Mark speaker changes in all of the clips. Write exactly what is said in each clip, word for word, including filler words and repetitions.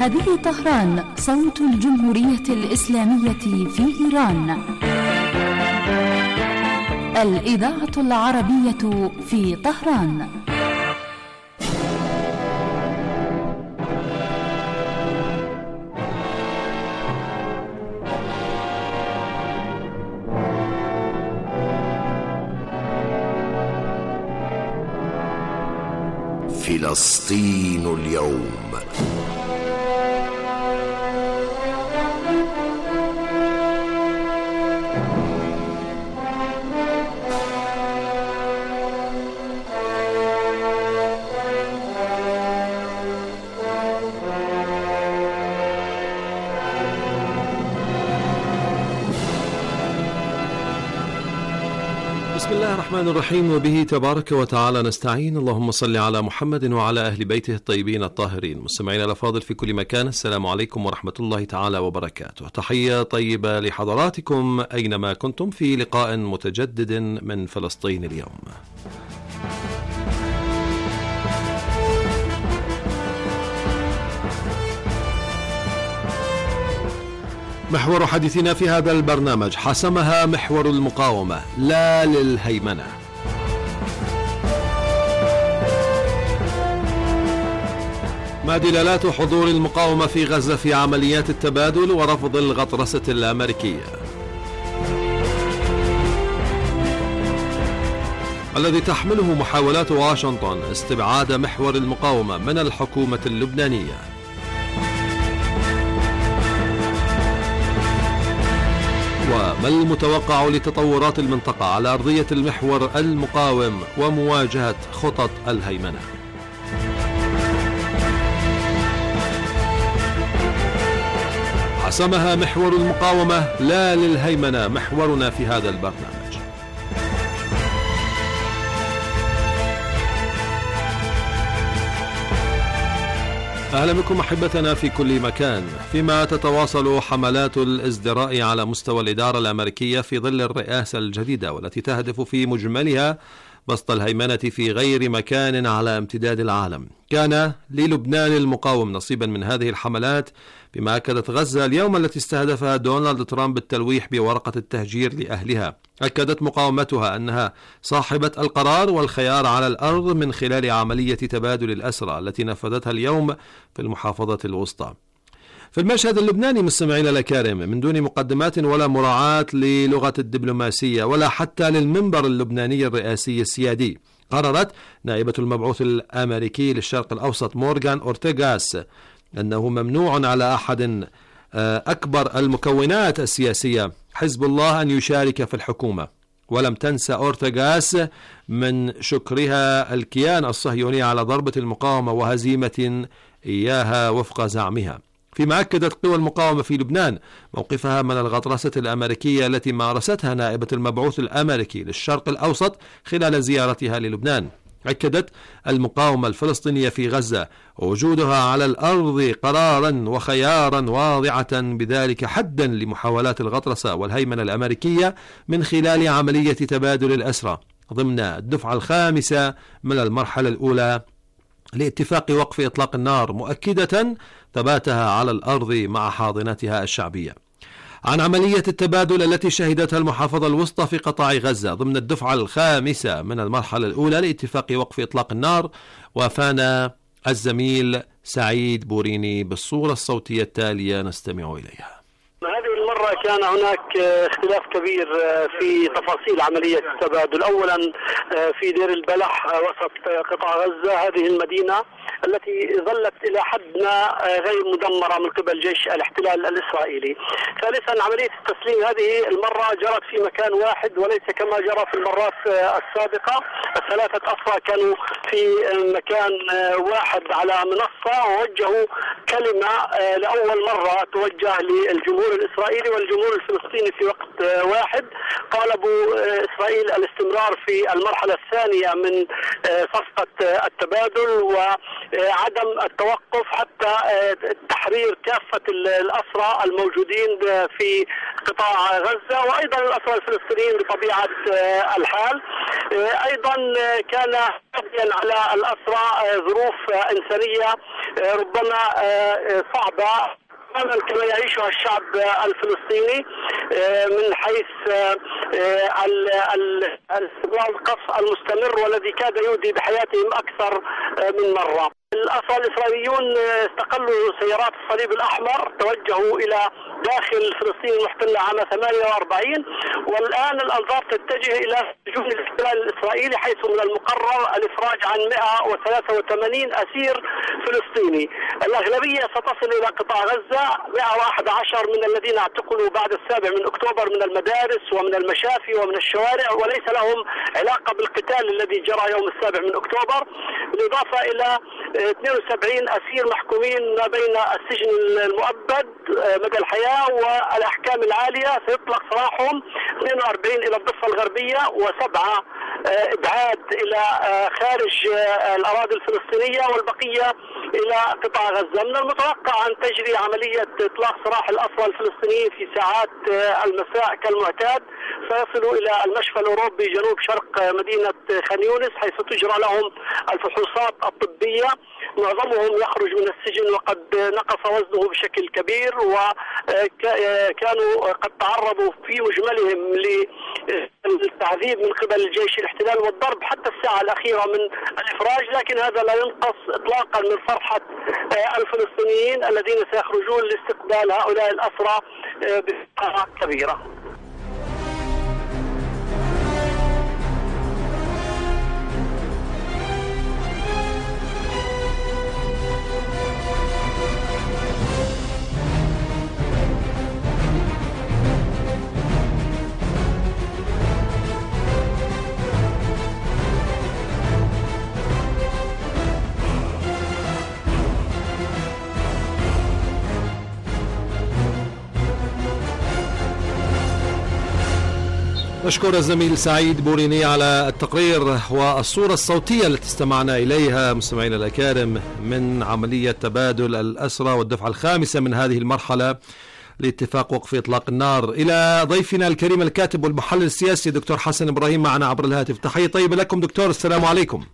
Speaker 1: هذه طهران، صوت الجمهورية الإسلامية في إيران. الإذاعة العربية في طهران.
Speaker 2: فلسطين اليوم.
Speaker 3: بسم الله الرحمن الرحيم، وبه تبارك وتعالى نستعين. اللهم صل على محمد وعلى أهل بيته الطيبين الطاهرين. مستمعينا الأفاضل في كل مكان، السلام عليكم ورحمة الله تعالى وبركاته. تحية طيبة لحضراتكم أينما كنتم في لقاء متجدد من فلسطين اليوم. محور حديثنا في هذا البرنامج: حسمها محور المقاومة لا للهيمنة. ما دلالات حضور المقاومة في غزة في عمليات التبادل ورفض الغطرسة الأمريكية؟ الذي تحمله محاولات واشنطن استبعاد محور المقاومة من الحكومة اللبنانية. وما المتوقع لتطورات المنطقة على أرضية المحور المقاوم ومواجهة خطط الهيمنة؟ حسمها محور المقاومة لا للهيمنة، محورنا في هذا البرنامج. أهلا بكم أحبتنا في كل مكان. فيما تتواصل حملات الازدراء على مستوى الإدارة الأمريكية في ظل الرئاسة الجديدة، والتي تهدف في مجملها بسط الهيمنة في غير مكان على امتداد العالم، كان للبنان المقاوم نصيبا من هذه الحملات، بما أكدت غزة اليوم التي استهدفها دونالد ترامب بالتلويح بورقة التهجير لأهلها. أكدت مقاومتها أنها صاحبة القرار والخيار على الأرض من خلال عملية تبادل الأسرى التي نفذتها اليوم في المحافظة الوسطى. في المشهد اللبناني مستمعينا الأكارم، من دون مقدمات ولا مراعاة للغة الدبلوماسية ولا حتى للمنبر اللبناني الرئاسي السيادي، قررت نائبة المبعوث الأمريكي للشرق الأوسط مورغان أورتيغاس أنه ممنوع على أحد أكبر المكونات السياسية حزب الله أن يشارك في الحكومة. ولم تنسى أورتيغاس من شكرها الكيان الصهيوني على ضربة المقاومة وهزيمة إياها وفق زعمها. فيما أكدت قوى المقاومة في لبنان موقفها من الغطرسة الأمريكية التي مارستها نائبة المبعوث الأمريكي للشرق الأوسط خلال زيارتها للبنان. أكدت المقاومة الفلسطينية في غزة وجودها على الأرض قرارا وخيارا واضعة، بذلك حدا لمحاولات الغطرسة والهيمنة الأمريكية من خلال عملية تبادل الأسرى ضمن الدفعة الخامسة من المرحلة الأولى لاتفاق وقف إطلاق النار، مؤكدة ثباتها على الأرض مع حاضنتها الشعبية. عن عملية التبادل التي شهدتها المحافظة الوسطى في قطاع غزة ضمن الدفعة الخامسة من المرحلة الأولى لاتفاق وقف إطلاق النار، وافانا الزميل سعيد بوريني بالصورة الصوتية التالية نستمع إليها.
Speaker 4: هذه المرة كان هناك اختلاف كبير في تفاصيل عملية التبادل. أولا في دير البلح وسط قطاع غزة، هذه المدينة التي ظلت إلى حدنا غير مدمرة من قبل جيش الاحتلال الإسرائيلي. ثالثا عملية التسليم هذه المرة جرت في مكان واحد وليس كما جرى في المرات السابقة. الثلاثة أسرى كانوا في مكان واحد على منصة، ووجهوا كلمة لأول مرة توجه للجمهور الإسرائيلي والجمهور الفلسطيني في وقت واحد. طالبوا إسرائيل الاستمرار في المرحلة الثانية من صفقة التبادل وعدم التوقف حتى تحرير كافة الأسرى الموجودين في قطاع غزة وأيضا الأسرى الفلسطينيين بطبيعة الحال. أيضا كان على الأسرى ظروف إنسانية ربما صعبة كما يعيشها الشعب الفلسطيني من حيث القصف المستمر والذي كاد يودي بحياتهم أكثر من مرة. الأسرى الإسرائيليون استقلوا سيارات الصليب الأحمر، توجهوا إلى داخل فلسطين المحتلة عام ثمانية وأربعين، والآن الأنظار تتجه إلى سجون الاحتلال الإسرائيلي، حيث من المقرر الإفراج عن مئة وثلاثة وثمانين أسير فلسطيني. الأغلبية ستصل إلى قطاع غزة، مئة وأحد عشر من الذين اعتقلوا بعد السابع من أكتوبر من المدارس ومن المشافي ومن الشوارع، وليس لهم علاقة بالقتال الذي جرى يوم السابع من أكتوبر، بالإضافة إلى اثنين وسبعين أسير محكومين ما بين السجن المؤبد مدى الحياة والأحكام العالية سيطلق سراحهم، اثنين وأربعين إلى الضفة الغربية وسبعة إبعاد إلى خارج الأراضي الفلسطينية والبقية إلى قطاع غزة. من المتوقع أن تجري عملية إطلاق سراح الأسرى الفلسطينيين في ساعات المساء كالمعتاد، سيصلوا إلى المشفى الأوروبي جنوب شرق مدينة خان يونس، حيث تجرى لهم الفحوصات الطبية. معظمهم يخرج من السجن وقد نقص وزنه بشكل كبير، وكانوا قد تعرضوا في مجملهم للتعذيب من قبل الجيش الاحتلال والضرب حتى الساعة الأخيرة من الإفراج، لكن هذا لا ينقص إطلاقا من فرحة الفلسطينيين الذين سيخرجون لاستقبال هؤلاء الأسرى بفرحة كبيرة.
Speaker 3: نشكر الزميل سعيد بوريني على التقرير والصورة الصوتية التي استمعنا إليها مستمعينا الأكارم من عملية تبادل الأسرى والدفعة الخامسة من هذه المرحلة لاتفاق وقف إطلاق النار. إلى ضيفنا الكريم الكاتب والمحلل السياسي دكتور حسن إبراهيم معنا عبر الهاتف. تحية طيبة لكم دكتور، السلام عليكم.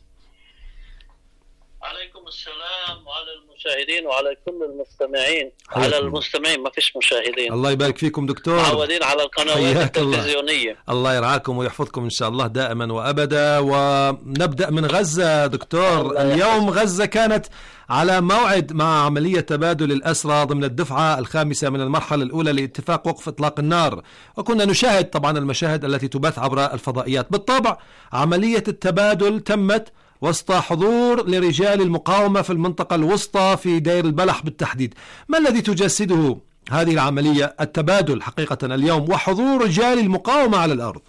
Speaker 5: عليكم السلام وعلى المشاهدين وعلى كل المستمعين. على المستمعين ما فيش مشاهدين.
Speaker 3: الله يبارك فيكم دكتور،
Speaker 5: معودين على القنوات التلفزيونية.
Speaker 3: الله. الله يرعاكم ويحفظكم إن شاء الله دائما وأبدا. ونبدأ من غزة دكتور. اليوم غزة كانت على موعد مع عملية تبادل الأسرى ضمن الدفعة الخامسة من المرحلة الأولى لاتفاق وقف إطلاق النار، وكنا نشاهد طبعا المشاهد التي تبث عبر الفضائيات. بالطبع عملية التبادل تمت وسط حضور لرجال المقاومة في المنطقة الوسطى في دير البلح بالتحديد. ما الذي تجسده هذه العملية التبادل حقيقة اليوم وحضور رجال المقاومة على الأرض؟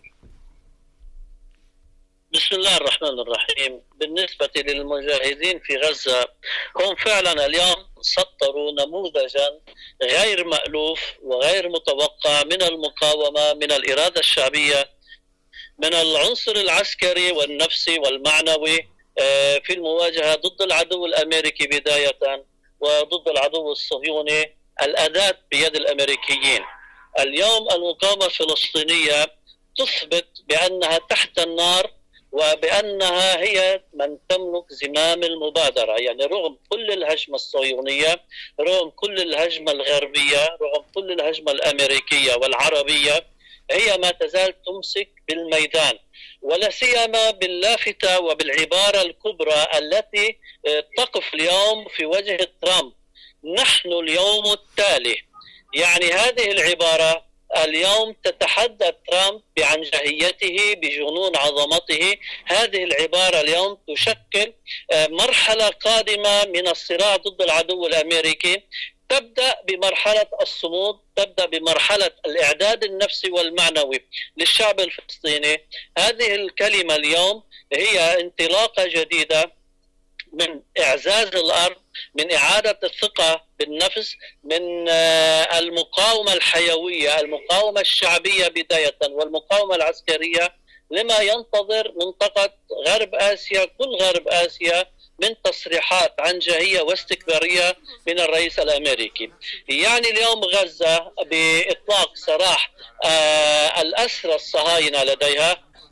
Speaker 5: بسم الله الرحمن الرحيم. بالنسبة للمجاهدين في غزة، هم فعلا اليوم سطروا نموذجا غير مألوف وغير متوقع من المقاومة، من الإرادة الشعبية، من العنصر العسكري والنفسي والمعنوي في المواجهة ضد العدو الأمريكي بداية وضد العدو الصهيوني، الأداة بيد الأمريكيين. اليوم المقاومة الفلسطينية تثبت بأنها تحت النار وبأنها هي من تملك زمام المبادرة، يعني رغم كل الهجمة الصهيونية، رغم كل الهجمة الغربية، رغم كل الهجمة الأمريكية والعربية، هي ما تزال تمسك بالميدان، ولا سيما باللافتة وبالعبارة الكبرى التي تقف اليوم في وجه ترامب: نحن اليوم التالي. يعني هذه العبارة اليوم تتحدى ترامب بعنجهيته، بجنون عظمته. هذه العبارة اليوم تشكل مرحلة قادمة من الصراع ضد العدو الأمريكي، تبدأ بمرحلة الصمود، تبدأ بمرحلة الإعداد النفسي والمعنوي للشعب الفلسطيني. هذه الكلمة اليوم هي انطلاقة جديدة من إعزاز الأرض، من إعادة الثقة بالنفس، من المقاومة الحيوية، المقاومة الشعبية بداية والمقاومة العسكرية لما ينتظر منطقة غرب آسيا، كل غرب آسيا، من تصريحات عنجهية واستكبارية من الرئيس الأمريكي. يعني اليوم غزة بإطلاق سراح آه الأسرى الصهاينة لديها،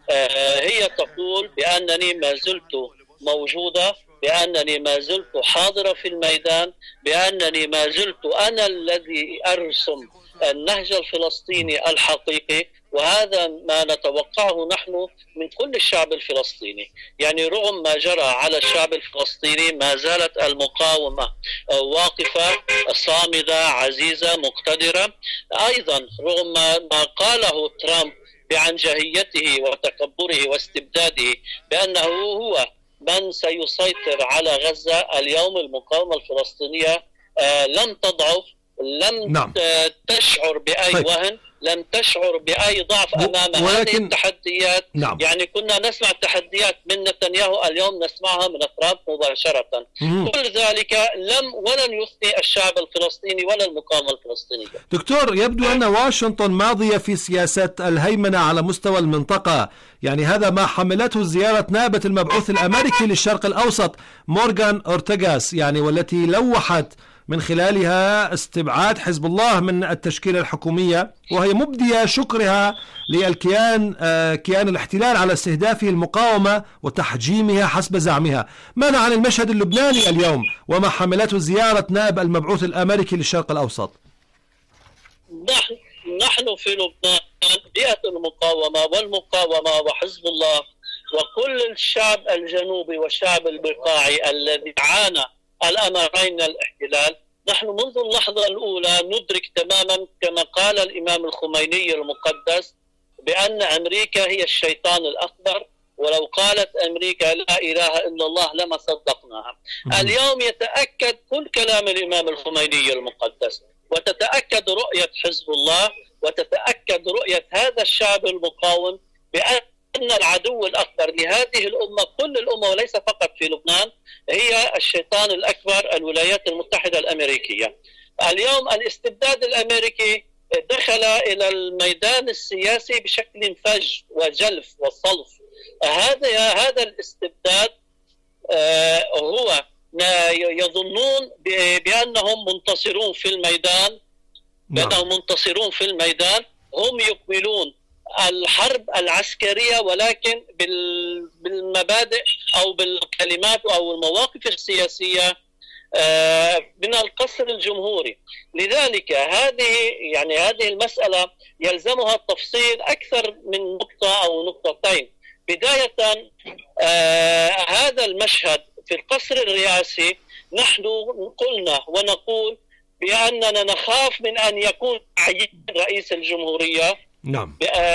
Speaker 5: هي تقول بأنني ما زلت موجودة، بأنني ما زلت حاضرة في الميدان، بأنني ما زلت أنا الذي أرسم النهج الفلسطيني الحقيقي، وهذا ما نتوقعه نحن من كل الشعب الفلسطيني. يعني رغم ما جرى على الشعب الفلسطيني ما زالت المقاومة واقفة صامدة عزيزة مقتدرة. أيضا رغم ما قاله ترامب بعنجهيته وتكبره واستبداده بأنه هو من سيسيطر على غزة، اليوم المقاومة الفلسطينية لم تضعف، لم نعم. تشعر بأي طيب. وهن، لم تشعر بأي ضعف أمام هذه التحديات. نعم. يعني كنا نسمع التحديات من نتنياهو، اليوم نسمعها من ترامب مباشرة. مم. كل ذلك لم ولن يثني الشعب الفلسطيني ولا المقاومة الفلسطينية.
Speaker 3: دكتور، يبدو أن واشنطن ماضية في سياسة الهيمنة على مستوى المنطقة، يعني هذا ما حملته زيارة نائبة المبعوث الأمريكي للشرق الأوسط مورغان أورتيغاس، يعني والتي لوحت من خلالها استبعاد حزب الله من التشكيلة الحكومية، وهي مبدية شكرها للكيان كيان الاحتلال على استهدافه المقاومة وتحجيمها حسب زعمها. ماذا عن المشهد اللبناني اليوم وما حملته زيارة نائب المبعوث الأمريكي للشرق الأوسط؟
Speaker 5: نحن نحن في لبنان بيئة المقاومة والمقاومة وحزب الله وكل الشعب الجنوبي والشعب البقاعي الذي عانى الأمرين من الاحتلال. نحن منذ اللحظة الأولى ندرك تماما كما قال الإمام الخميني المقدس بأن أمريكا هي الشيطان الأكبر، ولو قالت أمريكا لا إله إلا الله لما صدقناها. اليوم يتأكد كل كلام الإمام الخميني المقدس، وتتأكد رؤية حزب الله، وتتأكد رؤية هذا الشعب المقاوم بأن أن العدو الأكبر لهذه الأمة، كل الأمة وليس فقط في لبنان، هي الشيطان الأكبر الولايات المتحدة الأمريكية. اليوم الاستبداد الأمريكي دخل إلى الميدان السياسي بشكل فج وجلف وصلف. هذا هذا الاستبداد هو يظنون بأنهم منتصرون في الميدان، بأنهم منتصرون في الميدان. هم يكملون الحرب العسكرية ولكن بالمبادئ أو بالكلمات أو المواقف السياسية من القصر الجمهوري. لذلك هذه يعني هذه المسألة يلزمها التفصيل أكثر من نقطة أو نقطتين. بداية هذا المشهد في القصر الرئاسي، نحن قلنا ونقول بأننا نخاف من أن يكون تعيين رئيس الجمهورية نعم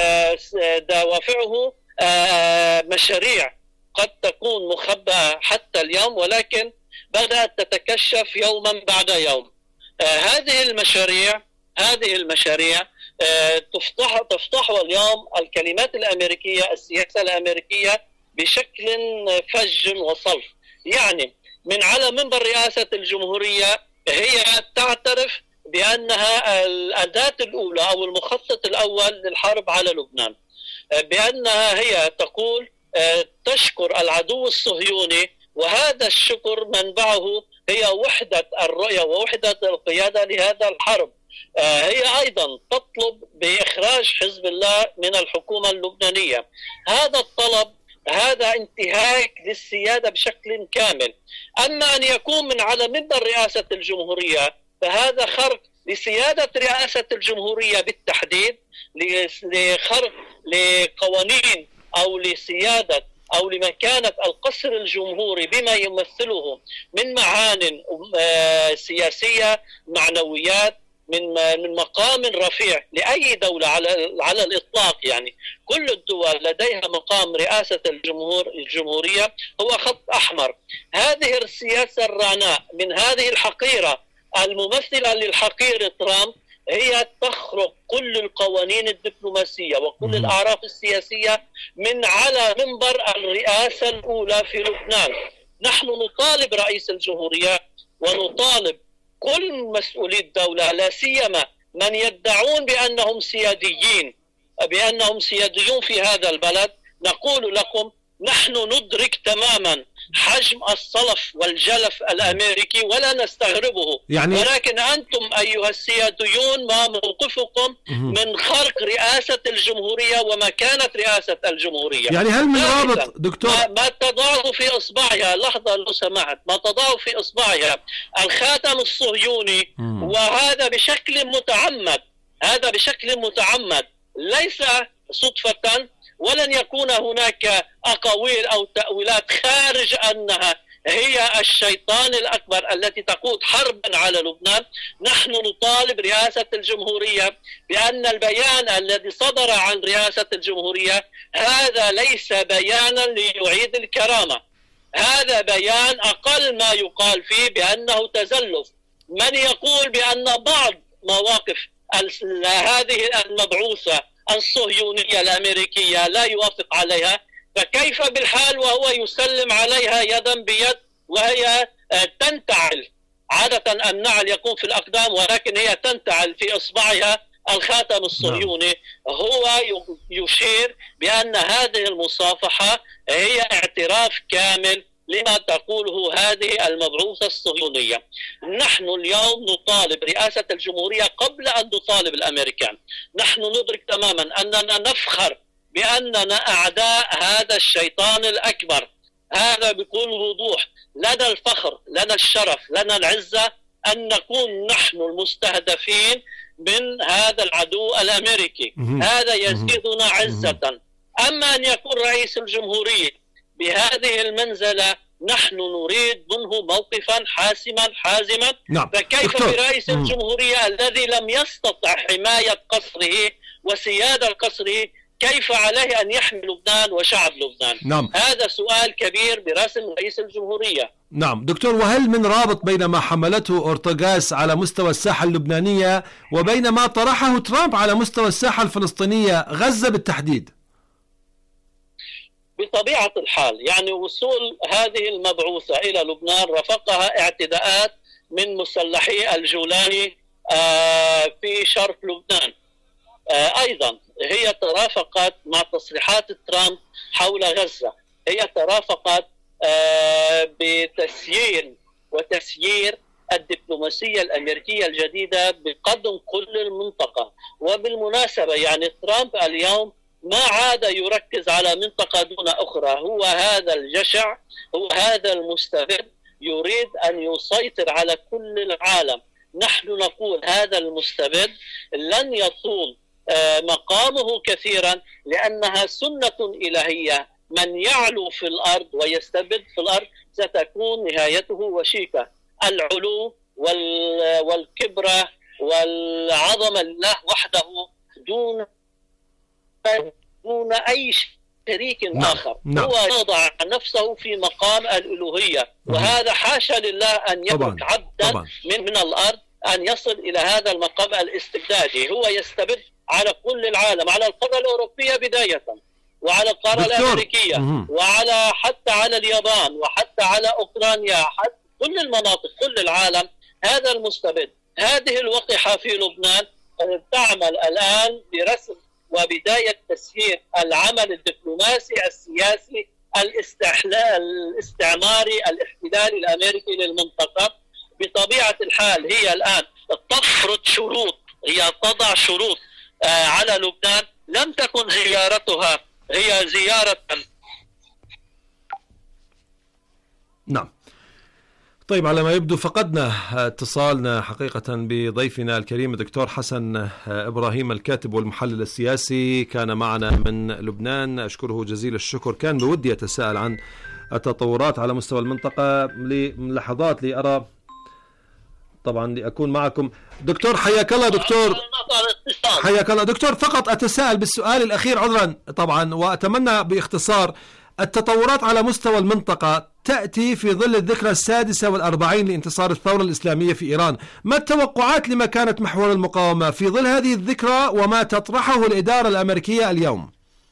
Speaker 5: دوافعه مشاريع قد تكون مخبأة حتى اليوم، ولكن بدأت تتكشف يوما بعد يوم. هذه المشاريع هذه المشاريع تفتح تفتح اليوم الكلمات الأمريكية، السياسة الأمريكية بشكل فج وصلف. يعني من على منبر رئاسة الجمهورية هي تعترف بأنها الأداة الأولى أو المخطط الأول للحرب على لبنان، بأنها هي تقول تشكر العدو الصهيوني، وهذا الشكر منبعه هي وحدة الرؤية ووحدة القيادة لهذا الحرب. هي أيضا تطلب بإخراج حزب الله من الحكومة اللبنانية. هذا الطلب هذا انتهاك للسيادة بشكل كامل. أما أن يكون من على منبر رئاسة الجمهورية فهذا خرق لسيادة رئاسة الجمهورية بالتحديد، لخرق لقوانين أو لسيادة أو لمكانة القصر الجمهوري بما يمثله من معان سياسية، معنويات، من من مقام رفيع لأي دولة على على الإطلاق. يعني كل الدول لديها مقام رئاسة الجمهور الجمهورية هو خط أحمر. هذه السياسة الرعناء من هذه الحقيرة الممثلة للحقير ترامب هي تخرق كل القوانين الدبلوماسية وكل الأعراف السياسية من على منبر الرئاسة الأولى في لبنان. نحن نطالب رئيس الجمهورية ونطالب كل مسؤولي الدولة، لا سيما من يدعون بأنهم سياديين بأنهم سياديون في هذا البلد، نقول لكم نحن ندرك تماما حجم الصلف والجلف الأمريكي ولا نستغربه، يعني ولكن أنتم أيها السياديون ما موقفكم من خرق رئاسة الجمهورية ومكانة رئاسة الجمهورية؟
Speaker 3: يعني هل من رابط دكتور
Speaker 5: ما, ما تضعه في إصبعها، لحظة لو سمحت، ما تضعه في إصبعها الخاتم الصهيوني، وهذا بشكل متعمد، هذا بشكل متعمد ليس صدفة، ولن يكون هناك أقاويل أو تأويلات خارج أنها هي الشيطان الأكبر التي تقود حربا على لبنان. نحن نطالب رئاسة الجمهورية بأن البيان الذي صدر عن رئاسة الجمهورية هذا ليس بيانا ليعيد الكرامة، هذا بيان أقل ما يقال فيه بأنه تزلف. من يقول بأن بعض مواقف هذه المبعوثة الصهيونية الأمريكية لا يوافق عليها، فكيف بالحال وهو يسلم عليها يدا بيد وهي تنتعل؟ عادة النعل يكون في الأقدام، ولكن هي تنتعل في إصبعها الخاتم الصهيوني. هو يشير بأن هذه المصافحة هي اعتراف كامل لما تقوله هذه المبعوثة الصهيونية. نحن اليوم نطالب رئاسة الجمهورية قبل أن نطالب الأمريكان. نحن ندرك تماما أننا نفخر بأننا أعداء هذا الشيطان الأكبر، هذا بكل وضوح. لنا الفخر، لنا الشرف، لنا العزة أن نكون نحن المستهدفين من هذا العدو الأمريكي. هذا يزيدنا عزة. أما أن يكون رئيس الجمهورية بهذه المنزلة، نحن نريد منه موقفا حاسما حازما.
Speaker 3: نعم.
Speaker 5: فكيف برئيس الجمهورية الذي لم يستطع حماية قصره وسيادة قصره، كيف عليه أن يحمي لبنان وشعب لبنان؟
Speaker 3: نعم.
Speaker 5: هذا سؤال كبير برسم رئيس الجمهورية.
Speaker 3: نعم دكتور، وهل من رابط بين ما حملته أورتغاس على مستوى الساحة اللبنانية وبين ما طرحه ترامب على مستوى الساحة الفلسطينية، غزة بالتحديد؟
Speaker 5: بطبيعة الحال يعني وصول هذه المبعوثة إلى لبنان رافقها اعتداءات من مسلحي الجولاني في شرق لبنان. أيضا هي ترافقت مع تصريحات ترامب حول غزة، هي ترافقت بتسيير وتسيير الدبلوماسية الأمريكية الجديدة بقدم كل المنطقة. وبالمناسبة يعني ترامب اليوم ما عاد يركز على منطقة دون أخرى، هو هذا الجشع، هو هذا المستبد يريد أن يسيطر على كل العالم. نحن نقول هذا المستبد لن يطول مقامه كثيرا، لأنها سنة إلهية، من يعلو في الأرض ويستبد في الأرض ستكون نهايته وشيكة. العلو والكبرى والعظمة لله وحده دون دون أي شريك آخر.
Speaker 3: نعم.
Speaker 5: هو يضع نفسه في مقام الألوهية، وهذا حاشا لله أن يترك عبدا من, من الأرض أن يصل إلى هذا المقام الاستبدادي. هو يستبد على كل العالم، على القارة الأوروبية بداية، وعلى القارة دكتور. الأمريكية مم. وعلى حتى على اليابان، وحتى على أوكرانيا، حتى كل المناطق، كل العالم. هذا المستبد. هذه الوقحة في لبنان تعمل الآن برسم وبداية تسيير العمل الدبلوماسي السياسي الاستحلال الاستعماري الاحتلالي الأمريكي للمنطقة. بطبيعة الحال هي الآن تفرض شروط، هي تضع شروط آه على لبنان. لم تكن زيارتها هي زيارة.
Speaker 3: نعم. طيب، على ما يبدو فقدنا اتصالنا حقيقة بضيفنا الكريم الدكتور حسن إبراهيم، الكاتب والمحلل السياسي، كان معنا من لبنان. أشكره جزيل الشكر. كان بودي أتساءل عن التطورات على مستوى المنطقة للحظات لأرى طبعا لأكون معكم. دكتور حياك الله. دكتور حياك الله دكتور، فقط أتساءل بالسؤال الأخير عذرا طبعا، وأتمنى باختصار. التطورات على مستوى المنطقة تأتي في ظل الذكرى السادسة والأربعين لانتصار الثورة الإسلامية في إيران. ما التوقعات لمكانة محور المقاومة في ظل هذه الذكرى وما تطرحه الإدارة الأمريكية اليوم؟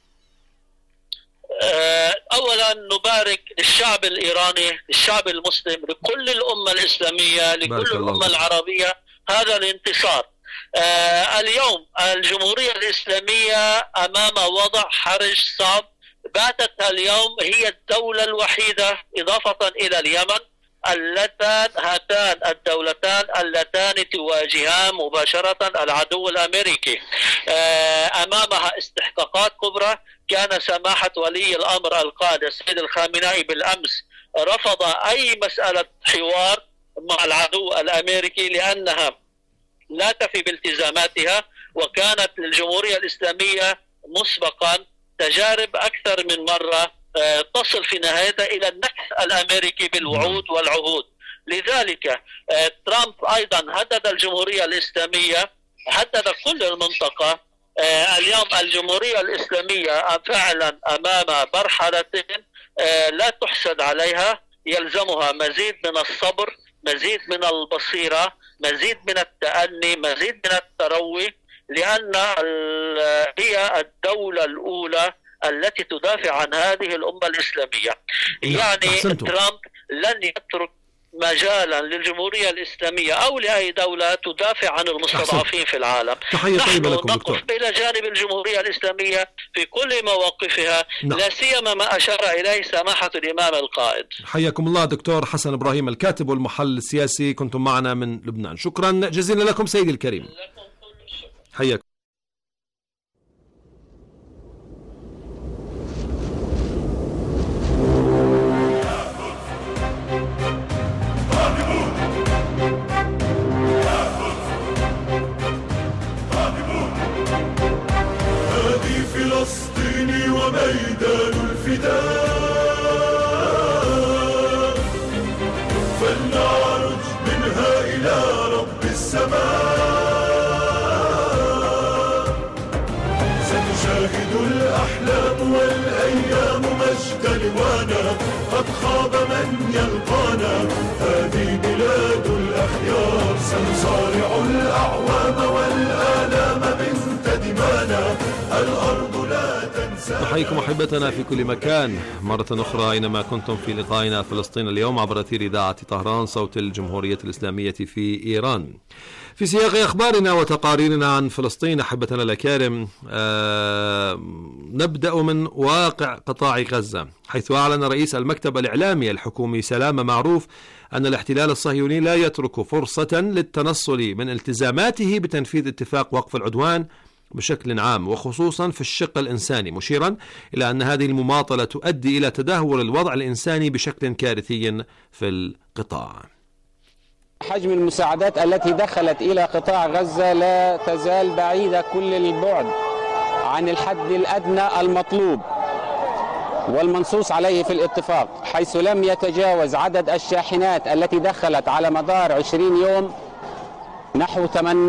Speaker 5: أولا نبارك للشعب الإيراني، للشعب المسلم، لكل الأمة الإسلامية، لكل الأمة العربية هذا الانتصار. اليوم الجمهورية الإسلامية أمام وضع حرج صعب باتت اليوم هي الدولة الوحيدة إضافة إلى اليمن اللتان هاتان الدولتان اللتان تواجهان مباشرة العدو الأمريكي. أمامها استحقاقات كبرى. كان سماحة ولي الأمر القائد السيد الخامنئي بالأمس رفض أي مسألة حوار مع العدو الأمريكي لأنها لا تفي بالتزاماتها، وكانت للجمهورية الإسلامية مسبقا تجارب أكثر من مرة تصل في نهايتها إلى النكث الأمريكي بالوعود والعهود. لذلك ترامب أيضا هدد الجمهورية الإسلامية، هدد كل المنطقة. اليوم الجمهورية الإسلامية فعلا أمام مرحلة لا تحسد عليها، يلزمها مزيد من الصبر، مزيد من البصيرة، مزيد من التأني، مزيد من التروي، لأن هي الدولة الأولى التي تدافع عن هذه الأمة الإسلامية. يعني
Speaker 3: أحسنتم.
Speaker 5: ترامب لن يترك مجالا للجمهورية الإسلامية أو لأي دولة تدافع عن المستضعفين أحسن. في العالم. نحن نقف إلى جانب الجمهورية الإسلامية في كل مواقفها. نعم. لا سيما ما أشار إليه سماحة الإمام القائد.
Speaker 3: حياكم الله دكتور حسن إبراهيم، الكاتب والمحلل السياسي، كنتم معنا من لبنان. شكرا جزيلا لكم سيدي الكريم. حياكم.
Speaker 6: فلسطين وميدان الفداء، فلنعرج منها إلى رب السماء. ستشاهد الأحلام والأيام مجد لوانا، قد خاب من يلقانا، هذه بلاد الأخيار. سنصارع الأعوام والآلام بنت دمانا، الأرض لا تنسى.
Speaker 3: نحييكم أحبتنا في كل مكان مرة أخرى أينما كنتم في لقائنا فلسطين اليوم عبر أثير إذاعة طهران صوت الجمهورية الإسلامية في إيران. في سياق أخبارنا وتقاريرنا عن فلسطين أحبتنا الأكارم، آه نبدأ من واقع قطاع غزة، حيث أعلن رئيس المكتب الإعلامي الحكومي سلام معروف أن الاحتلال الصهيوني لا يترك فرصة للتنصل من التزاماته بتنفيذ اتفاق وقف العدوان بشكل عام، وخصوصا في الشق الإنساني، مشيرا إلى أن هذه المماطلة تؤدي إلى تدهور الوضع الإنساني بشكل كارثي في القطاع.
Speaker 7: حجم المساعدات التي دخلت إلى قطاع غزة لا تزال بعيدة كل البعد عن الحد الأدنى المطلوب والمنصوص عليه في الاتفاق، حيث لم يتجاوز عدد الشاحنات التي دخلت على مدار عشرين يوم نحو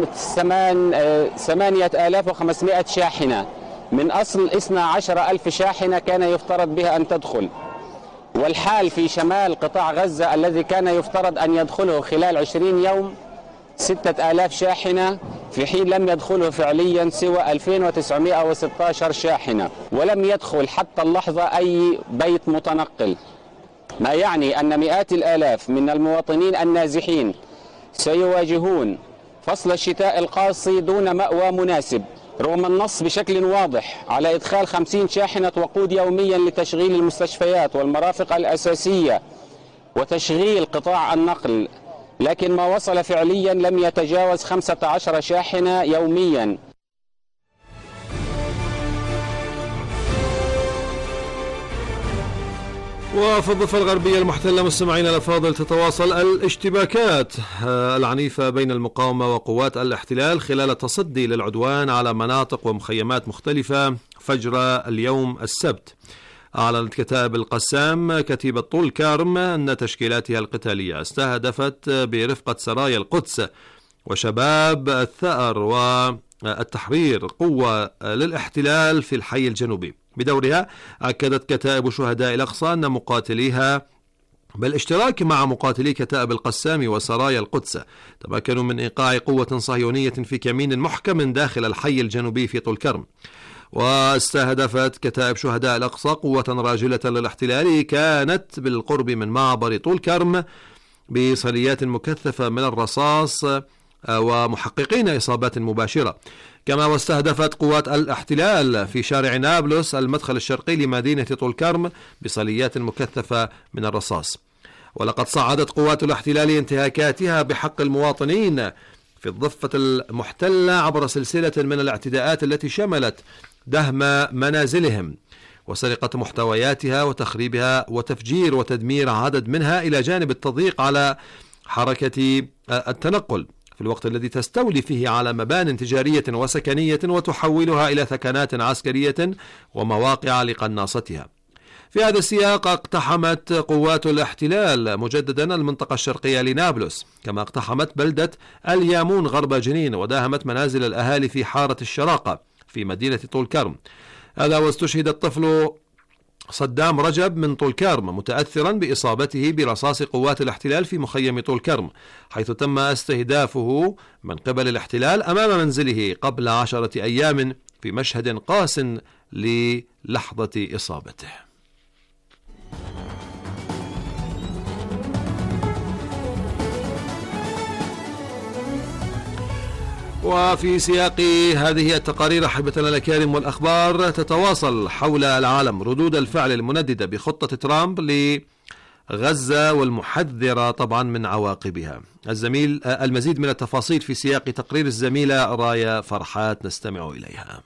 Speaker 7: ثمانية آلاف وخمسمائة شاحنة من أصل اثنتي عشرة ألف شاحنة كان يفترض بها أن تدخل. والحال في شمال قطاع غزة الذي كان يفترض أن يدخله خلال عشرين يوم ستة آلاف شاحنة، في حين لم يدخله فعليا سوى ألفين وتسعمائة وستة عشر شاحنة، ولم يدخل حتى اللحظة أي بيت متنقل، ما يعني أن مئات الآلاف من المواطنين النازحين سيواجهون فصل الشتاء القاسي دون مأوى مناسب، رغم النص بشكل واضح على إدخال خمسين شاحنة وقود يوميا لتشغيل المستشفيات والمرافق الأساسية وتشغيل قطاع النقل، لكن ما وصل فعليا لم يتجاوز خمسة عشر شاحنة يوميا.
Speaker 3: وفي الضفة الغربية المحتلة مستمعينا الأفاضل تتواصل الاشتباكات العنيفة بين المقاومة وقوات الاحتلال خلال التصدي للعدوان على مناطق ومخيمات مختلفة فجر اليوم السبت. أعلنت كتائب القسام كتيبة طول كارم أن تشكيلاتها القتالية استهدفت برفقة سرايا القدس وشباب الثأر والتحرير قوة للاحتلال في الحي الجنوبي. بدورها أكدت كتائب شهداء الأقصى أن مقاتليها بالاشتراك مع مقاتلي كتائب القسام وسرايا القدس تمكنوا من إيقاع قوة صهيونية في كمين محكم داخل الحي الجنوبي في طول كرم. واستهدفت كتائب شهداء الأقصى قوة راجلة للاحتلال كانت بالقرب من معبر طول كرم بصليات مكثفة من الرصاص ومحققين إصابات مباشرة. كما واستهدفت قوات الاحتلال في شارع نابلس المدخل الشرقي لمدينة طول كرم بصليات مكثفة من الرصاص. ولقد صعدت قوات الاحتلال انتهاكاتها بحق المواطنين في الضفة المحتلة عبر سلسلة من الاعتداءات التي شملت دهم منازلهم وسرقة محتوياتها وتخريبها وتفجير وتدمير عدد منها، إلى جانب التضييق على حركة التنقل في الوقت الذي تستولي فيه على مبان تجارية وسكنية وتحولها إلى ثكنات عسكرية ومواقع لقناصتها. في هذا السياق اقتحمت قوات الاحتلال مجددا المنطقة الشرقية لنابلس، كما اقتحمت بلدة اليامون غرب جنين وداهمت منازل الأهالي في حارة الشراقة في مدينة طول كرم. هذا واستشهد الطفل صدام رجب من طول كرم متأثرا بإصابته برصاص قوات الاحتلال في مخيم طول كرم، حيث تم استهدافه من قبل الاحتلال أمام منزله قبل عشرة أيام في مشهد قاس للحظة إصابته. وفي سياق هذه التقارير أحبتنا الأكارم والأخبار، تتواصل حول العالم ردود الفعل المنددة بخطة ترامب لغزة والمحذرة طبعا من عواقبها. الزميل المزيد من التفاصيل في سياق تقرير الزميلة رايا فرحات نستمع إليها.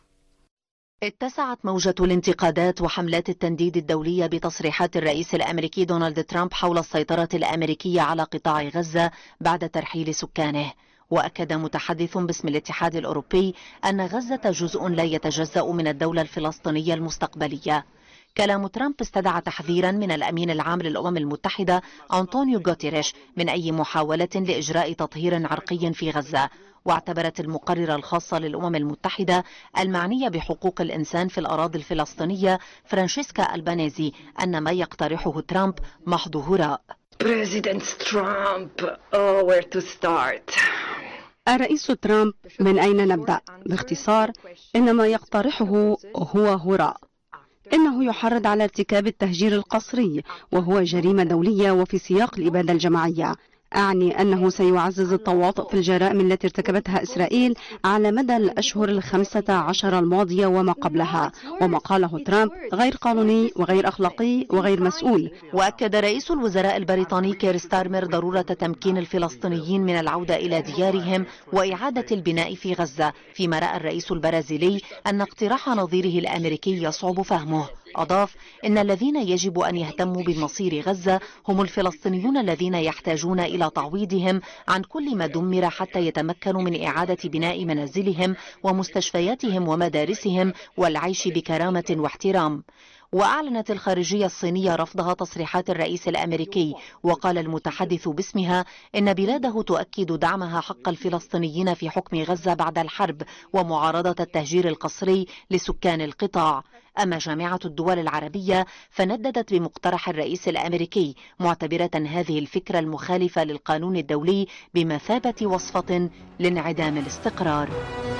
Speaker 8: اتسعت موجة الانتقادات وحملات التنديد الدولية بتصريحات الرئيس الأمريكي دونالد ترامب حول السيطرة الأمريكية على قطاع غزة بعد ترحيل سكانه. وأكد متحدث باسم الاتحاد الأوروبي أن غزة جزء لا يتجزأ من الدولة الفلسطينية المستقبلية. كلام ترامب استدعى تحذيرا من الأمين العام للأمم المتحدة أنطونيو غوتيريش من أي محاولة لإجراء تطهير عرقي في غزة. واعتبرت المقررة الخاصة للأمم المتحدة المعنية بحقوق الإنسان في الأراضي الفلسطينية فرانشيسكا ألبانيزي أن ما يقترحه ترامب محض هراء.
Speaker 9: President Trump, oh, where to start?
Speaker 10: الرئيس ترامب، من أين نبدأ؟ باختصار، إن ما يقترحه هو هراء. إنه يحرض على ارتكاب التهجير القسري، وهو جريمة دولية وفي سياق الإبادة الجماعية. أعني أنه سيعزز التواطؤ في الجرائم التي ارتكبتها إسرائيل على مدى الأشهر الخمسة عشر الماضية وما قبلها، وما قاله ترامب غير قانوني وغير أخلاقي وغير مسؤول.
Speaker 8: وأكد رئيس الوزراء البريطاني كير ستارمر ضرورة تمكين الفلسطينيين من العودة إلى ديارهم وإعادة البناء في غزة، فيما رأى الرئيس البرازيلي أن اقتراح نظيره الأمريكي يصعب فهمه. أضاف إن الذين يجب أن يهتموا بمصير غزة هم الفلسطينيون الذين يحتاجون إلى تعويضهم عن كل ما دمر حتى يتمكنوا من إعادة بناء منازلهم ومستشفياتهم ومدارسهم والعيش بكرامة واحترام. وأعلنت الخارجية الصينية رفضها تصريحات الرئيس الأمريكي، وقال المتحدث باسمها إن بلاده تؤكد دعمها حق الفلسطينيين في حكم غزة بعد الحرب ومعارضة التهجير القسري لسكان القطاع. أما جامعة الدول العربية فنددت بمقترح الرئيس الأمريكي، معتبرة هذه الفكرة المخالفة للقانون الدولي بمثابة وصفة لانعدام الاستقرار.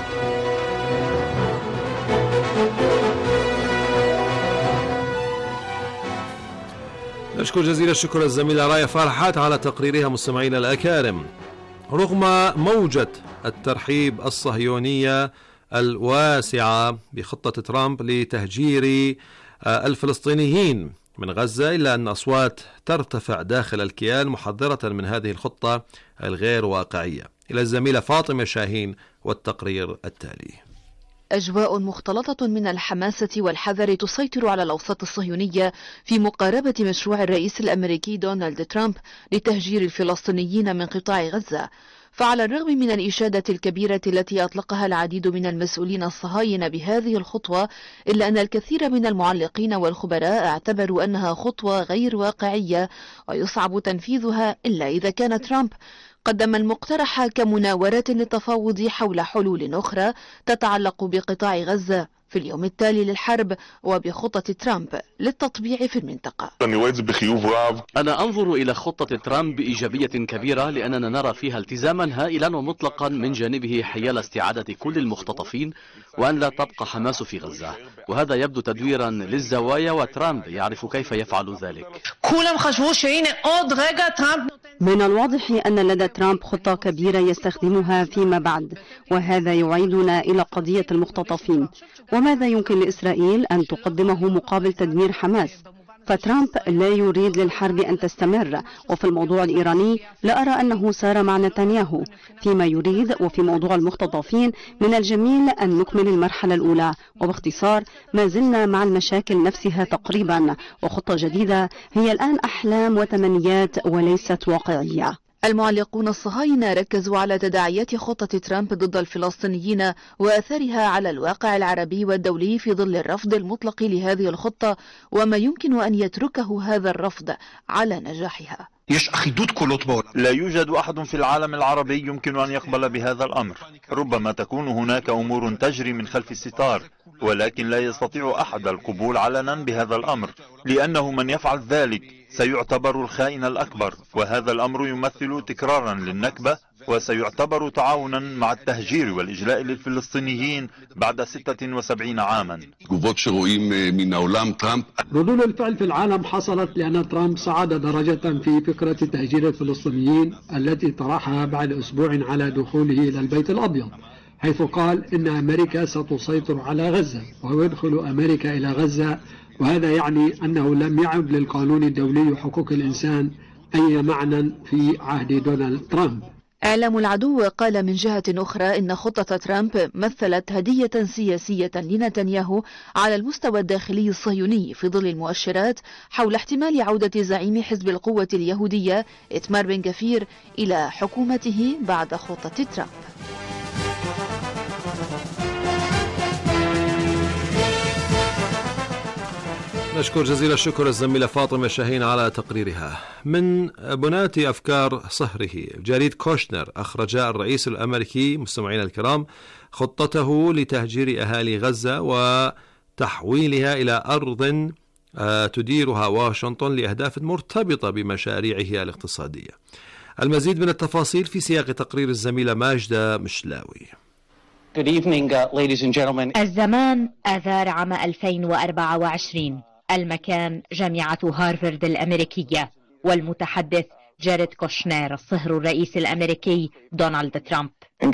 Speaker 3: نشكر جزيل الشكر الزميلة رايا فرحات على تقريرها. مستمعينا الأكارم، رغم موجة الترحيب الصهيونية الواسعة بخطة ترامب لتهجير الفلسطينيين من غزة، إلا أن أصوات ترتفع داخل الكيان محذرة من هذه الخطة الغير واقعية. إلى الزميلة فاطمة شاهين والتقرير التالي.
Speaker 11: أجواء مختلطة من الحماسة والحذر تسيطر على الأوساط الصهيونية في مقاربة مشروع الرئيس الأمريكي دونالد ترامب لتهجير الفلسطينيين من قطاع غزة. فعلى الرغم من الإشادة الكبيرة التي أطلقها العديد من المسؤولين الصهاينة بهذه الخطوة، إلا أن الكثير من المعلقين والخبراء اعتبروا أنها خطوة غير واقعية ويصعب تنفيذها إلا إذا كان ترامب قدم المقترح كمناورة للتفاوض حول حلول أخرى تتعلق بقطاع غزة في اليوم التالي للحرب وبخطة ترامب للتطبيع في المنطقة.
Speaker 12: أنا أنظر إلى خطة ترامب بإيجابية كبيرة، لأننا نرى فيها التزاما هائلا ومطلقا من جانبه حيال استعادة كل المختطفين وأن لا تبقى حماس في غزة، وهذا يبدو تدويرا للزوايا وترامب يعرف كيف يفعل ذلك.
Speaker 10: من الواضح أن لدى ترامب خطة كبيرة يستخدمها فيما بعد، وهذا يعيدنا إلى قضية المختطفين. وماذا يمكن لإسرائيل أن تقدمه مقابل تدمير حماس؟ فترامب لا يريد للحرب أن تستمر، وفي الموضوع الإيراني لا أرى أنه سار مع نتنياهو. فيما يريد وفي موضوع المختطفين من الجميل أن نكمل المرحلة الأولى، وباختصار ما زلنا مع المشاكل نفسها تقريبا، وخطة جديدة هي الآن أحلام وتمنيات وليست واقعية.
Speaker 11: المعلقون الصهاينة ركزوا على تداعيات خطة ترامب ضد الفلسطينيين وأثرها على الواقع العربي والدولي في ظل الرفض المطلق لهذه الخطة، وما يمكن أن يتركه هذا الرفض على نجاحها.
Speaker 13: لا يوجد أحد في العالم العربي يمكن أن يقبل بهذا الأمر. ربما تكون هناك أمور تجري من خلف الستار، ولكن لا يستطيع أحد القبول علنا بهذا الأمر، لأنه من يفعل ذلك سيعتبر الخائن الأكبر، وهذا الأمر يمثل تكرارا للنكبة، وسيعتبر تعاونا مع التهجير والإجلاء للفلسطينيين بعد ستة وسبعين عاما.
Speaker 14: ردود الفعل في العالم حصلت لأن ترامب صعد درجة في فكرة تهجير الفلسطينيين التي طرحها بعد أسبوع على دخوله إلى البيت الأبيض، حيث قال إن أمريكا ستسيطر على غزة ويدخل أمريكا إلى غزة، وهذا يعني أنه لم يعد للقانون الدولي وحقوق الإنسان أي معنى في عهد دونالد ترامب.
Speaker 11: إعلام العدو قال من جهة أخرى إن خطة ترامب مثلت هدية سياسية لنتنياهو على المستوى الداخلي الصهيوني في ظل المؤشرات حول احتمال عودة زعيم حزب القوة اليهودية إتمار بن غفير إلى حكومته بعد خطة ترامب.
Speaker 3: نشكر جزيل الشكر الزميلة فاطمة شاهين على تقريرها. من بناة أفكار صهره جريد كوشنر أخرج الرئيس الأمريكي مستمعينا الكرام خطته لتهجير أهالي غزة وتحويلها إلى أرض تديرها واشنطن لأهداف مرتبطة بمشاريعه الاقتصادية. المزيد من التفاصيل في سياق تقرير الزميلة ماجدة مشلاوي.
Speaker 15: Good evening, uh, ladies and gentlemen.
Speaker 16: الزمان آذار عام ألفين وأربعة وعشرين. المكان جامعة هارفارد الأمريكية، والمتحدث جاريد كوشنر صهر الرئيس الأمريكي دونالد ترامب.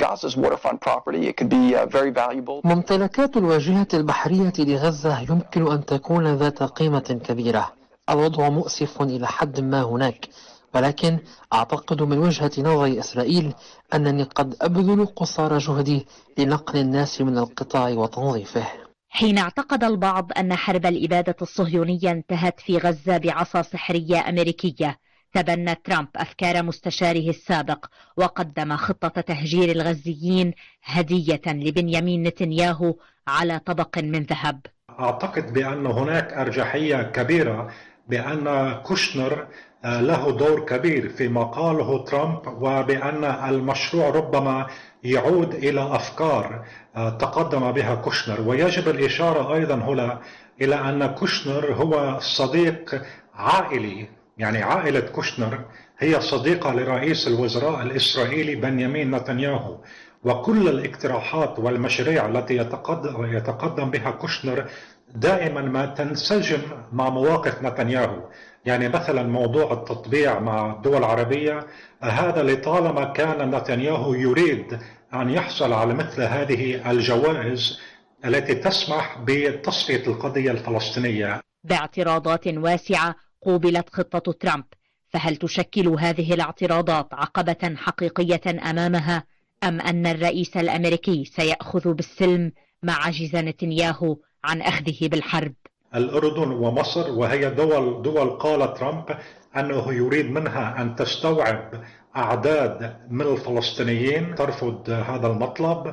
Speaker 17: ممتلكات الواجهة البحرية لغزة يمكن أن تكون ذات قيمة كبيرة. الوضع مؤسف إلى حد ما هناك، ولكن أعتقد من وجهة نظر إسرائيل أنني قد أبذل قصارى جهدي لنقل الناس من القطاع وتنظيفه.
Speaker 16: حين اعتقد البعض أن حرب الإبادة الصهيونية انتهت في غزة بعصا سحرية أمريكية، تبنى ترامب أفكار مستشاره السابق وقدم خطة تهجير الغزيين هدية لبنيامين نتنياهو على طبق من ذهب.
Speaker 18: أعتقد بأن هناك أرجحية كبيرة بأن كوشنر له دور كبير في ما قاله ترامب، وبأن المشروع ربما يعود إلى أفكار تقدم بها كوشنر. ويجب الإشارة أيضا هنا إلى أن كوشنر هو صديق عائلي، يعني عائلة كوشنر هي صديقة لرئيس الوزراء الإسرائيلي بنيامين نتنياهو، وكل الاقتراحات والمشاريع التي يتقدم, يتقدم بها كوشنر دائما ما تنسجم مع مواقف نتنياهو. يعني مثلا موضوع التطبيع مع الدول العربية، هذا لطالما كان نتنياهو يريد أن يحصل على مثل هذه الجوائز التي تسمح بتصفية القضية الفلسطينية.
Speaker 16: باعتراضات واسعة قوبلت خطة ترامب، فهل تشكل هذه الاعتراضات عقبة حقيقية أمامها، أم أن الرئيس الأمريكي سيأخذ بالسلم ما عجز نتنياهو عن أخذه بالحرب؟
Speaker 18: الأردن ومصر وهي دول دول قال ترامب أنه يريد منها أن تستوعب أعداد من الفلسطينيين، ترفض هذا المطلب.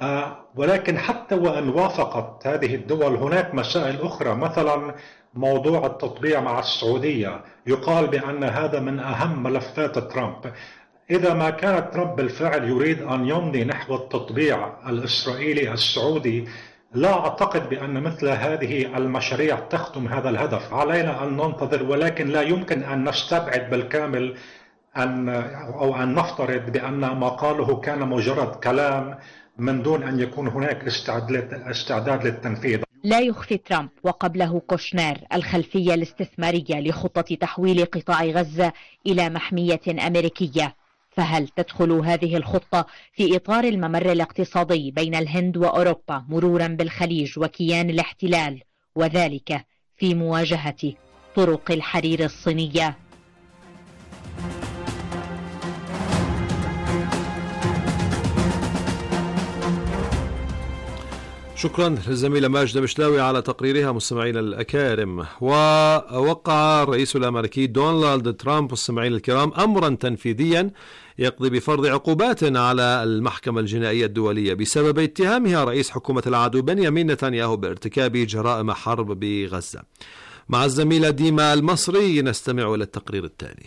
Speaker 18: ولكن حتى وأن وافقت هذه الدول هناك مسائل أخرى، مثلا موضوع التطبيع مع السعودية، يقال بأن هذا من أهم ملفات ترامب. إذا ما كان ترامب بالفعل يريد أن يمضي نحو التطبيع الإسرائيلي السعودي، لا أعتقد بأن مثل هذه المشاريع تخدم هذا الهدف. علينا أن ننتظر، ولكن لا يمكن أن نستبعد بالكامل أن أو أن نفترض بأن ما قاله كان مجرد كلام من دون أن يكون هناك استعداد للتنفيذ.
Speaker 16: لا يخفي ترامب وقبله كوشنر الخلفية الاستثمارية لخطة تحويل قطاع غزة إلى محمية أمريكية، فهل تدخل هذه الخطة في إطار الممر الاقتصادي بين الهند وأوروبا مرورا بالخليج وكيان الاحتلال، وذلك في مواجهة طرق الحرير الصينية؟
Speaker 3: شكرا للزميلة ماجدة مشلاوي على تقريرها. مستمعينا الأكارم، ووقع الرئيس الأمريكي دونالد ترامب مستمعينا الكرام أمرا تنفيذيا يقضي بفرض عقوبات على المحكمة الجنائية الدولية بسبب اتهامها رئيس حكومة العدو بنيامين نتنياهو بارتكاب جرائم حرب بغزة. مع الزميلة ديما المصري نستمع إلى التقرير التالي.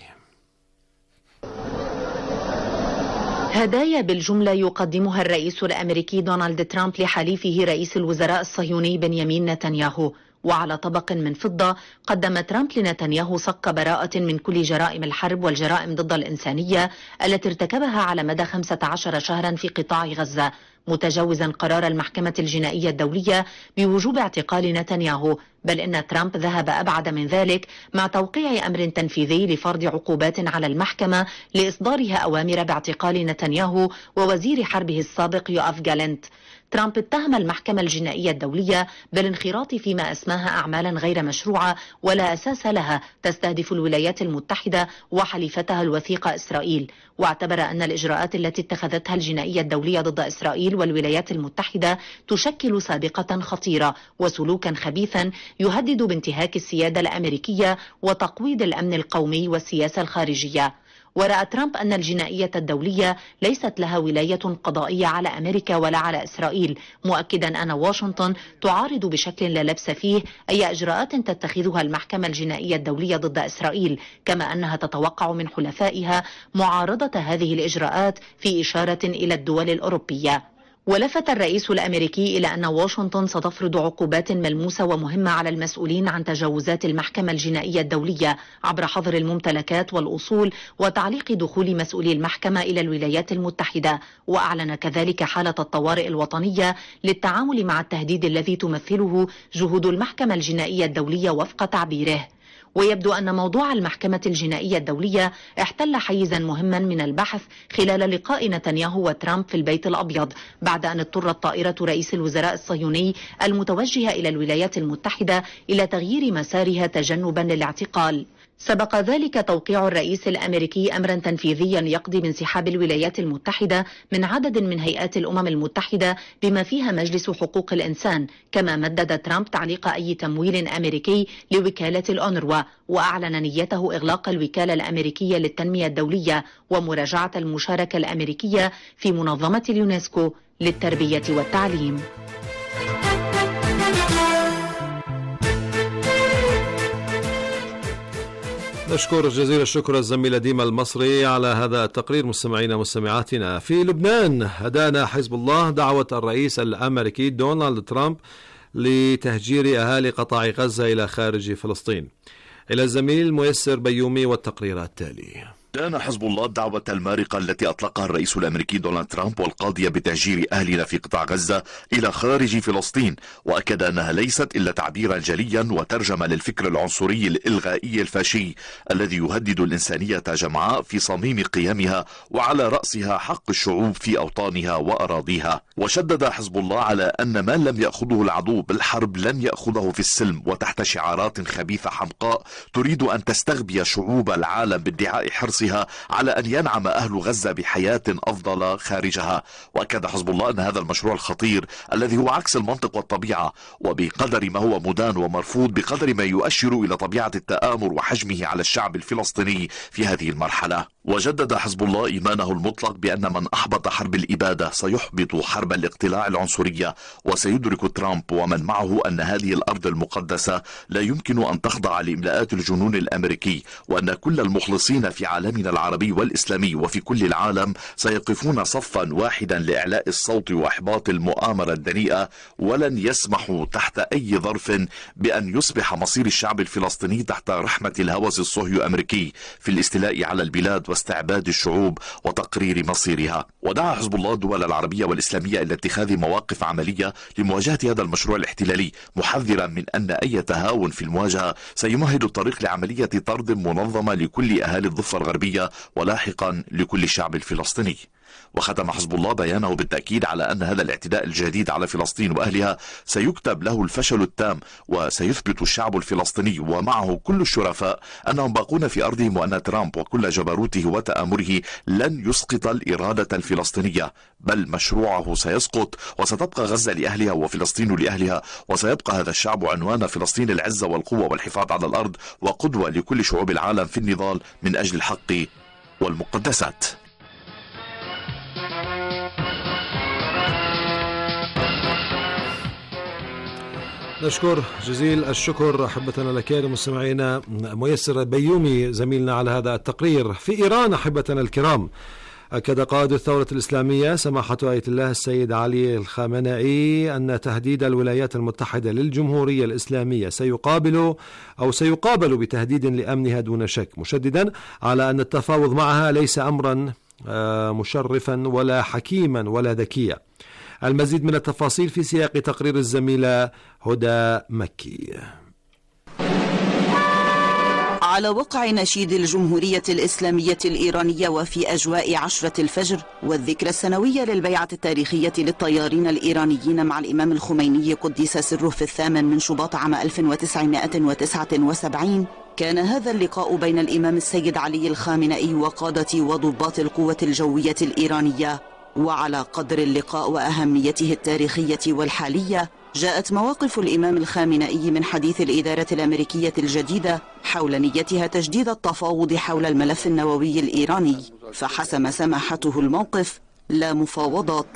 Speaker 8: هدايا بالجملة يقدمها الرئيس الأمريكي دونالد ترامب لحليفه رئيس الوزراء الصهيوني بنيامين نتنياهو، وعلى طبق من فضة قدم ترامب لنتنياهو صك براءة من كل جرائم الحرب والجرائم ضد الإنسانية التي ارتكبها على مدى خمسة عشر شهرا في قطاع غزة، متجاوزا قرار المحكمة الجنائية الدولية بوجوب اعتقال نتنياهو، بل إن ترامب ذهب أبعد من ذلك مع توقيع أمر تنفيذي لفرض عقوبات على المحكمة لإصدارها أوامر باعتقال نتنياهو ووزير حربه السابق يوآف جالنت. ترامب اتهم المحكمة الجنائية الدولية بالانخراط فيما أسماها أعمالا غير مشروعة ولا أساس لها تستهدف الولايات المتحدة وحليفتها الوثيقة إسرائيل، واعتبر أن الإجراءات التي اتخذتها الجنائية الدولية ضد إسرائيل والولايات المتحدة تشكل سابقة خطيرة وسلوكا خبيثا يهدد بانتهاك السيادة الأمريكية وتقويض الأمن القومي والسياسة الخارجية. ورأى ترامب أن الجنائية الدولية ليست لها ولاية قضائية على أمريكا ولا على إسرائيل، مؤكدا أن واشنطن تعارض بشكل لا لبس فيه أي إجراءات تتخذها المحكمة الجنائية الدولية ضد إسرائيل، كما أنها تتوقع من حلفائها معارضة هذه الإجراءات في إشارة إلى الدول الأوروبية. ولفت الرئيس الأمريكي إلى أن واشنطن ستفرض عقوبات ملموسة ومهمة على المسؤولين عن تجاوزات المحكمة الجنائية الدولية عبر حظر الممتلكات والأصول وتعليق دخول مسؤولي المحكمة إلى الولايات المتحدة، وأعلن كذلك حالة الطوارئ الوطنية للتعامل مع التهديد الذي تمثله جهود المحكمة الجنائية الدولية وفق تعبيره. ويبدو أن موضوع المحكمة الجنائية الدولية احتل حيزا مهما من البحث خلال لقاء نتنياهو وترامب في البيت الأبيض، بعد أن اضطرت طائرة رئيس الوزراء الصهيوني المتوجهة إلى الولايات المتحدة إلى تغيير مسارها تجنبا للاعتقال. سبق ذلك توقيع الرئيس الأمريكي أمرا تنفيذيا يقضي بانسحاب الولايات المتحدة من عدد من هيئات الأمم المتحدة بما فيها مجلس حقوق الإنسان، كما مدد ترامب تعليق أي تمويل أمريكي لوكالة الأونروا، وأعلن نيته إغلاق الوكالة الأمريكية للتنمية الدولية ومراجعة المشاركة الأمريكية في منظمة اليونسكو للتربية والتعليم.
Speaker 3: نشكر جزيل الشكر الزميلة ديما المصري على هذا التقرير. مستمعينا مستمعاتنا، في لبنان هدانا حزب الله دعوة الرئيس الأمريكي دونالد ترامب لتهجير أهالي قطاع غزة إلى خارج فلسطين. إلى الزميل الميسر بيومي والتقرير التالي.
Speaker 2: دان حزب الله الدعوة المارقة التي أطلقها الرئيس الأمريكي دونالد ترامب والقاضية بتهجير أهلنا في قطاع غزة إلى خارج فلسطين، وأكد أنها ليست إلا تعبيرا جليا وترجمة للفكر العنصري الإلغائي الفاشي الذي يهدد الإنسانية جمعاء في صميم قيمها وعلى رأسها حق الشعوب في أوطانها وأراضيها. وشدد حزب الله على أن ما لم يأخذه العدو بالحرب لن يأخذه في السلم، وتحت شعارات خبيثة حمقاء تريد أن تستغبي شعوب العالم بادعاء حرص على أن ينعم أهل غزة بحياة أفضل خارجها. وأكد حزب الله أن هذا المشروع الخطير الذي هو عكس المنطق والطبيعة، وبقدر ما هو مدان ومرفوض بقدر ما يؤشر إلى طبيعة التآمر وحجمه على الشعب الفلسطيني في هذه المرحلة. وجدد حزب الله إيمانه المطلق بأن من أحبط حرب الإبادة سيحبط حرب الاقتلاع العنصرية، وسيدرك ترامب ومن معه أن هذه الأرض المقدسة لا يمكن أن تخضع لإملاءات الجنون الأمريكي، وأن كل المخلصين في عالمنا العربي والإسلامي وفي كل العالم سيقفون صفا واحدا لإعلاء الصوت وإحباط المؤامرة الدنيئة، ولن يسمحوا تحت أي ظرف بأن يصبح مصير الشعب الفلسطيني تحت رحمة الهوس الصهيو أمريكي في الاستيلاء على البلاد واستعباد الشعوب وتقرير مصيرها. ودعا حزب الله الدول العربية والإسلامية إلى اتخاذ مواقف عملية لمواجهة هذا المشروع الاحتلالي، محذرا من أن أي تهاون في المواجهة سيمهد الطريق لعملية طرد منظمة لكل أهالي الضفة الغربية ولاحقا لكل الشعب الفلسطيني. وختم حزب الله بيانه بالتأكيد على أن هذا الاعتداء الجديد على فلسطين وأهلها سيكتب له الفشل التام، وسيثبت الشعب الفلسطيني ومعه كل الشرفاء أنهم باقون في أرضهم، وأن ترامب وكل جبروته وتآمره لن يسقط الإرادة الفلسطينية، بل مشروعه سيسقط، وستبقى غزة لأهلها وفلسطين لأهلها، وسيبقى هذا الشعب عنوان فلسطين العزة والقوة والحفاظ على الأرض، وقدوة لكل شعوب العالم في النضال من أجل الحق والمقدسات.
Speaker 3: نشكر جزيل الشكر أحبتنا الأكارم مستمعينا ميسر بيومي زميلنا على هذا التقرير. في إيران أحبتنا الكرام، أكد قائد الثورة الإسلامية سماحة آية الله السيد علي الخامنئي أن تهديد الولايات المتحدة للجمهورية الإسلامية سيقابل أو سيقابل بتهديد لأمنها دون شك، مشددا على أن التفاوض معها ليس أمرا مشرفا ولا حكيما ولا ذكيا. المزيد من التفاصيل في سياق تقرير الزميلة هدى مكي.
Speaker 19: على وقع نشيد الجمهورية الإسلامية الإيرانية وفي أجواء عشرة الفجر والذكرى السنوية للبيعة التاريخية للطيارين الإيرانيين مع الإمام الخميني قدس سره في الثامن من شباط عام ألف وتسعمائة وتسعة وسبعين، كان هذا اللقاء بين الإمام السيد علي الخامنئي وقادة وضباط القوة الجوية الإيرانية. وعلى قدر اللقاء وأهميته التاريخية والحالية، جاءت مواقف الإمام الخامنئي من حديث الإدارة الأمريكية الجديدة حول نيتها تجديد التفاوض حول الملف النووي الإيراني، فحسم سماحته الموقف لا مفاوضات.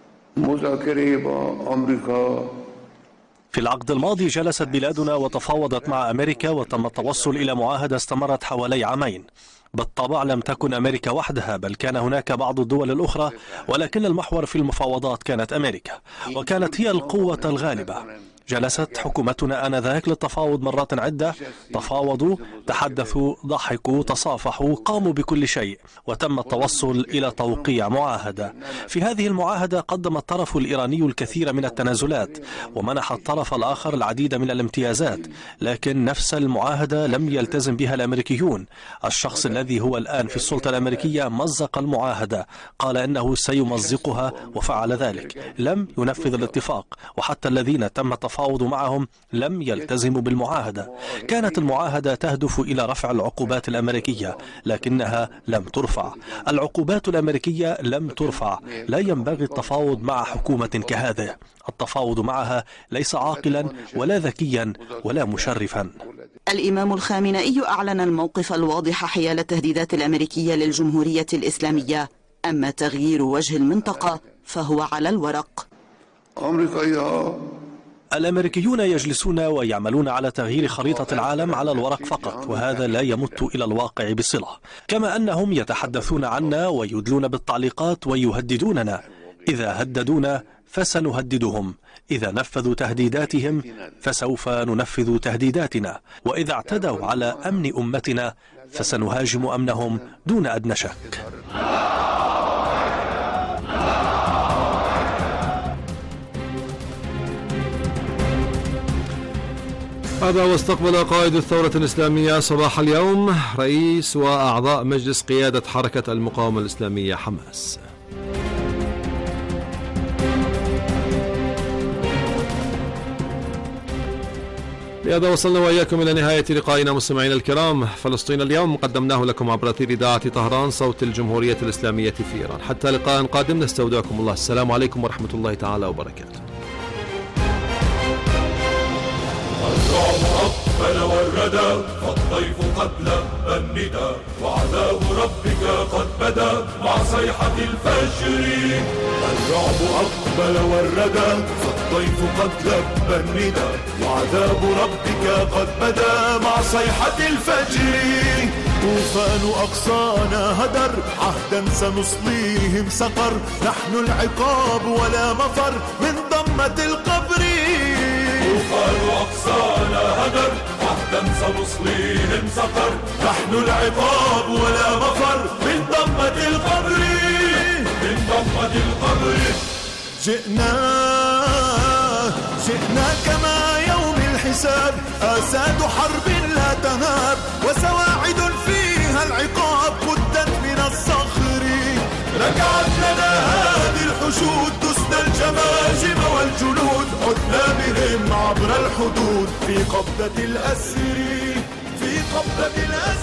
Speaker 20: في العقد الماضي جلست بلادنا وتفاوضت مع أمريكا، وتم التوصل إلى معاهدة استمرت حوالي عامين. بالطبع لم تكن أمريكا وحدها، بل كان هناك بعض الدول الأخرى، ولكن المحور في المفاوضات كانت أمريكا، وكانت هي القوة الغالبة. جلست حكومتنا آنذاك للتفاوض مرات عدة، تفاوضوا، تحدثوا، ضحكوا، تصافحوا، قاموا بكل شيء، وتم التوصل إلى توقيع معاهدة. في هذه المعاهدة قدم الطرف الإيراني الكثير من التنازلات، ومنح الطرف الآخر العديد من الامتيازات، لكن نفس المعاهدة لم يلتزم بها الأمريكيون. الشخص الذي هو الآن في السلطة الأمريكية مزق المعاهدة، قال إنه سيمزقها وفعل ذلك، لم ينفذ الاتفاق، وحتى الذين تم التفاوض معهم لم يلتزموا بالمعاهدة. كانت المعاهدة تهدف إلى رفع العقوبات الأمريكية، لكنها لم ترفع. العقوبات الأمريكية لم ترفع. لا ينبغي التفاوض مع حكومة كهذه. التفاوض معها ليس عاقلا ولا ذكيا ولا مشرفا.
Speaker 19: الإمام الخامنئي أعلن الموقف الواضح حيال التهديدات الأمريكية للجمهورية الإسلامية، أما تغيير وجه المنطقة فهو على الورق.
Speaker 20: الأمريكيون يجلسون ويعملون على تغيير خريطة العالم على الورق فقط، وهذا لا يمت إلى الواقع بصلة. كما أنهم يتحدثون عنا ويدلون بالتعليقات ويهددوننا. إذا هددونا فسنهددهم، إذا نفذوا تهديداتهم فسوف ننفذ تهديداتنا، وإذا اعتدوا على أمن أمتنا فسنهاجم أمنهم دون أدنى شك.
Speaker 3: هذا واستقبل قائد الثورة الإسلامية صباح اليوم رئيس وأعضاء مجلس قيادة حركة المقاومة الإسلامية حماس. بهذا وصلنا وإياكم إلى نهاية لقائنا مستمعينا الكرام. فلسطين اليوم قدمناه لكم عبر أثير إذاعة طهران صوت الجمهورية الإسلامية في إيران. حتى لقاء قادم نستودعكم الله. السلام عليكم ورحمة الله تعالى وبركاته.
Speaker 6: أقبل والردى فالضيف قد لبى الندى وعذاب ربك قد بدا مع صيحة الفجر. الرعب أقبل والردى فالضيف قد لبى الندى وعذاب ربك قد بدا مع صيحة الفجر. طوفان أقصانا هدر عهدا سنصليهم سقر، نحن العقاب ولا مفر من ضمة القبر. طوفان أقصانا هدر غدا سنصليهم سقر. نحن العقاب ولا مفر من ضمة القبر، من ضمة القبر.
Speaker 21: جئنا جئنا كما يوم الحساب، آساد حرب لا تناب، وسواعد فيها العقاب قدت من الصخر.
Speaker 6: ركعت لنا هذه الحشود تسنى الجماجم والجنود، عدنا بهم عبر الحدود في قبضة الأسر، في قبضة الأسر.